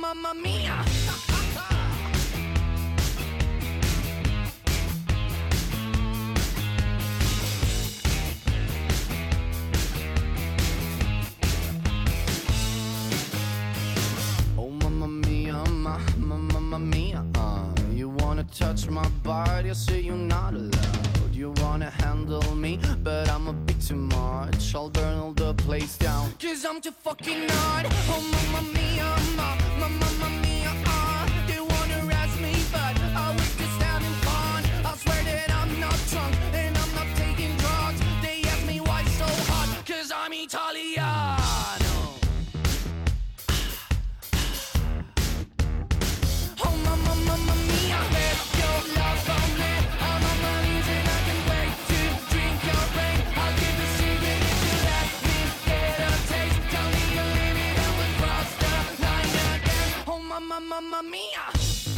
mamma mia. Oh mamma mia, mamma mia. You wanna touch my body, I say you're not allowed. You wanna handle me, but I'm a bit too much. I'll burn all the place down, 'cause I'm too fucking hot. Oh mamma mia, mamma mia. They wanna arrest me, but I was just having fun. I swear that I'm not drunk and I'm not taking drugs. They ask me why it's so hot, 'cause I'm Italiano. Oh mamma mia, let your love on me. I'm on my knees and I can wait to drink your rain. I'll give a secret if you let me get a taste. Tell me you leave it and we'll cross the line again. Oh mamma mia.